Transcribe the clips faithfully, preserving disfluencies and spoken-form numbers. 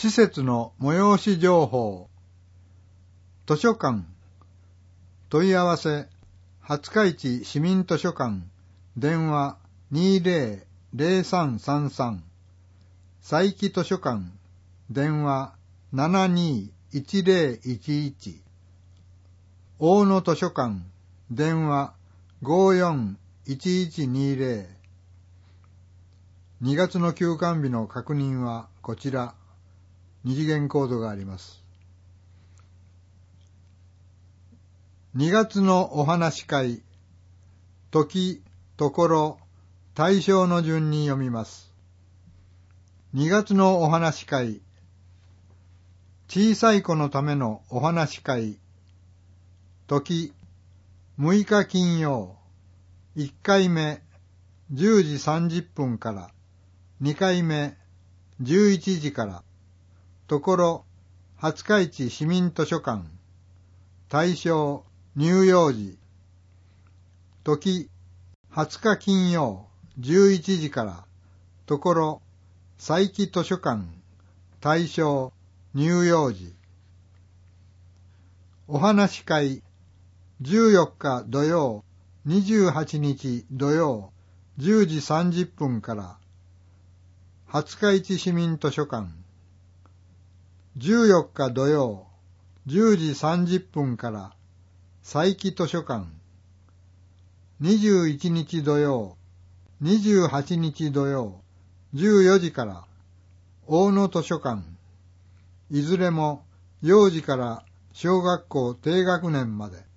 施設の催し情報。図書館。問い合わせ、廿日市市民図書館。電話 にゼロ ゼロさんさんさん。佐伯図書館。電話 ななにいちゼロいちいち。大野図書館。電話 ごよんいちいちにゼロ。にがつの休館日の確認はこちら。二次元コードがあります。にがつのお話会、時、ところ、対象の順に読みます。にがつのお話会、小さい子のためのお話会、時、むいか金曜、いっかいめ、じゅうじさんじゅっぷんから、にかいめ、じゅういちじから、ところ、廿日市市民図書館、対象、乳幼児、時、はつか金曜、じゅういちじから、ところ、佐伯図書館、対象、乳幼児。お話会、じゅうよっか土曜、にじゅうはちにち土曜、じゅうじさんじゅっぷんから、廿日市市民図書館、じゅうよっか土曜、じゅうじさんじゅっぷんから、佐伯図書館、にじゅういちにち土曜、にじゅうはちにち土曜、じゅうよじから、大野図書館、いずれも幼児から小学校低学年まで。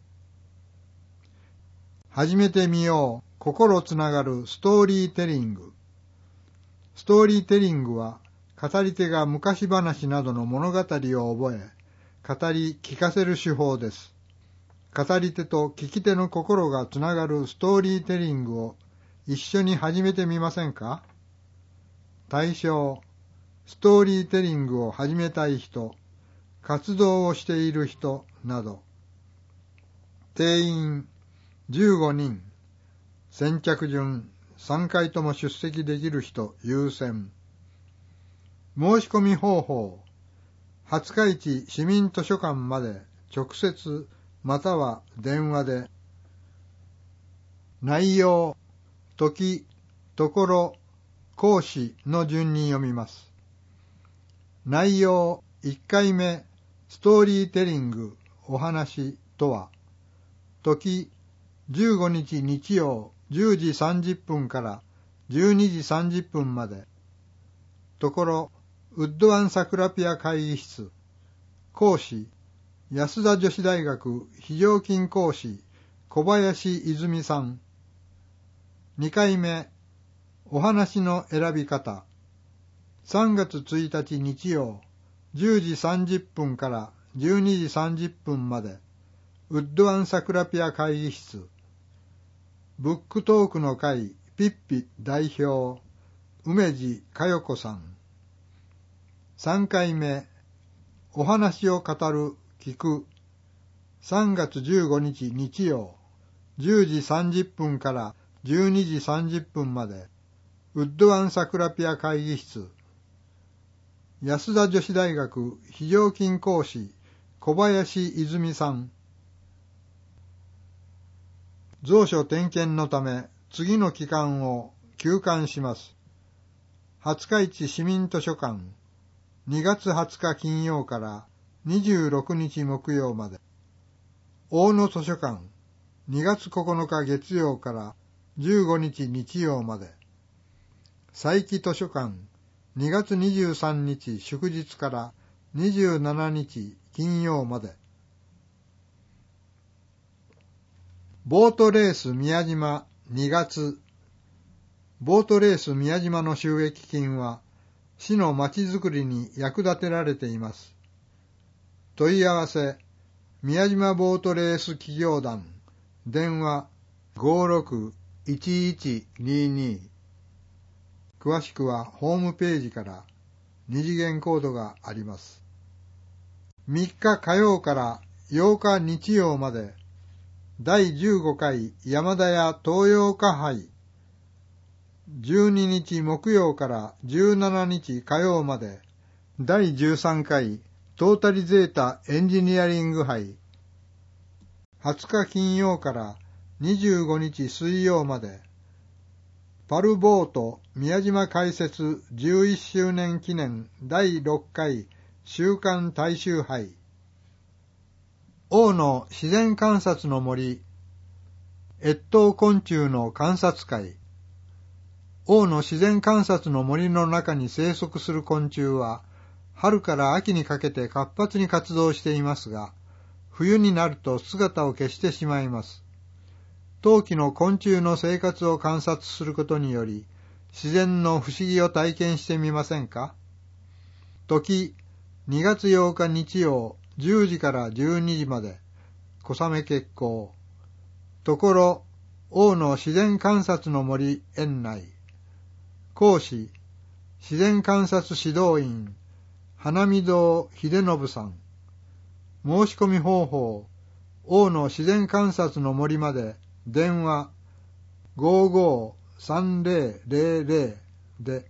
始めてみよう、心つながるストーリーテリング。ストーリーテリングは、語り手が昔話などの物語を覚え、語り聞かせる手法です。語り手と聞き手の心がつながるストーリーテリングを一緒に始めてみませんか？対象、ストーリーテリングを始めたい人、活動をしている人など。定員じゅうごにん、先着順さんかいとも出席できる人優先。申し込み方法、廿日市市民図書館まで直接または電話で。内容、時、ところ、講師の順に読みます。内容いっかいめ、ストーリーテリング、お話とは、時、じゅうごにち日曜じゅうじさんじゅっぷんからじゅうにじさんじゅっぷんまで。ところ、ウッドワンサクラピア会議室。講師、安田女子大学非常勤講師、小林泉さん。にかいめ、お話の選び方。さんがつついたち日曜、じゅうじさんじゅっぷんからじゅうにじさんじゅっぷんまで。ウッドワンサクラピア会議室。ブックトークの会、ピッピ代表、梅地佳代子さん。さんかいめ、お話を語る、聞く。さんがつじゅうごにち日曜、じゅうじさんじゅっぷんからじゅうにじさんじゅっぷんまで。ウッドワンサクラピア会議室。安田女子大学非常勤講師、小林泉さん。蔵書点検のため、次の期間を休館します。廿日市市民図書館、にがつはつか金曜からにじゅうろくにち木曜まで。大野図書館、にがつここのか月曜からじゅうごにち日曜まで。佐伯図書館、にがつにじゅうさんにち祝日からにじゅうしちにち金曜まで。ボートレース宮島にがつ。ボートレース宮島の収益金は市のまちづくりに役立てられています。問い合わせ、宮島ボートレース企業団、電話 ごろくいちいちにに。詳しくはホームページから二次元コードがあります。みっか火曜からようか日曜まで、だいじゅうごかい山田屋東洋花杯、じゅうににち木曜からじゅうしちにち火曜まで、 だいじゅうさんかいトータリゼータエンジニアリング杯、はつか金曜からにじゅうごにち水曜まで、パルボート宮島開設じゅういっしゅうねん記念だいろっかい週刊大衆杯、大野自然観察の森越冬昆虫の観察会。大野自然観察の森の中に生息する昆虫は、春から秋にかけて活発に活動していますが、冬になると姿を消してしまいます。冬季の昆虫の生活を観察することにより、自然の不思議を体験してみませんか？時、にがつようか日曜じゅうじからじゅうにじまで、小雨決行。ところ、大野自然観察の森園内。講師、自然観察指導員、花見堂秀信さん。申し込み方法、大野自然観察の森まで電話 ごーごーさんぜろぜろぜろ で。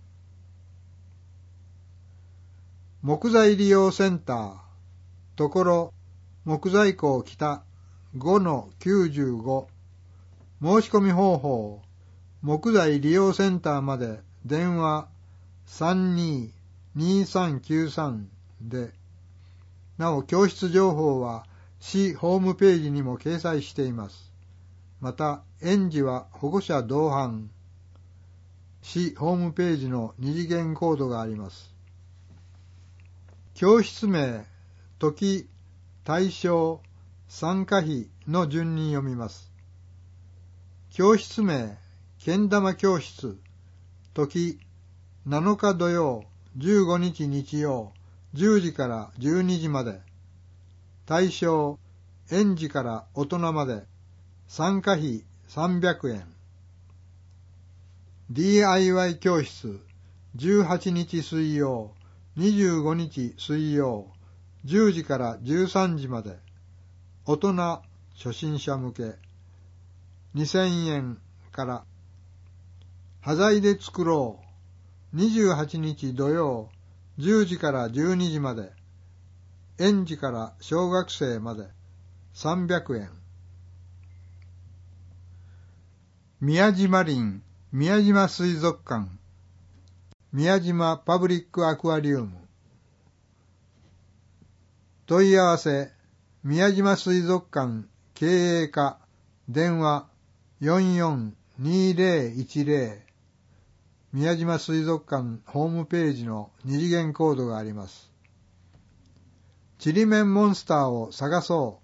木材利用センター、ところ、木材港北 ごのきゅうじゅうご。申し込み方法、木材利用センターまで電話 さんにーにーさんきゅうさん で。なお、教室情報は市ホームページにも掲載しています。また、園児は保護者同伴。市ホームページの二次元コードがあります。教室名、時、対象、参加費の順に読みます。教室名、けん玉教室、時、なのか土曜、じゅうごにち日曜、じゅうじからじゅうにじまで。対象、園児から大人まで。参加費さんびゃくえん。ディーアイワイ 教室、じゅうはちにち水曜、にじゅうごにち水曜、じゅうじからじゅうさんじまで。大人、初心者向け。にせんえんから。端材で作ろう。にじゅうはちにち土曜、じゅうじからじゅうにじまで。園児から小学生まで。さんびゃくえん。宮島林宮島水族館、宮島パブリックアクアリウム。問い合わせ、宮島水族館経営課、電話 よんよんにーぜろいちぜろ。宮島水族館ホームページの二次元コードがあります。ちりめんモンスターを探そう。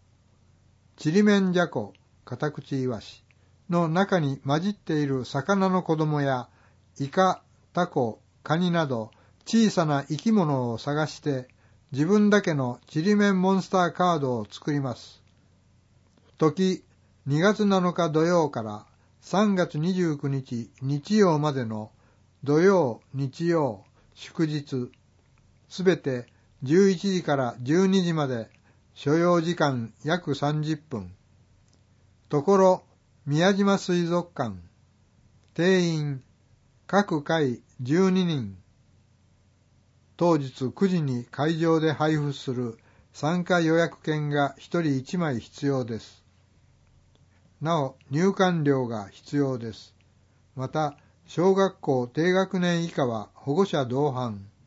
ちりめんじゃこ、カタクチイワシの中に混じっている魚の子供やイカ、タコ、カニなど小さな生き物を探して自分だけのちりめんモンスターカードを作ります。時、にがつなのか土曜からさんがつにじゅうくにち日曜までの土曜、日曜、祝日、すべてじゅういちじからじゅうにじまで、所要時間約さんじゅっぷん。ところ、宮島水族館、定員、各回じゅうににん。当日くじに会場で配布する参加予約券がひとりいちまい必要です。なお、入館料が必要です。また、小学校低学年以下は保護者同伴。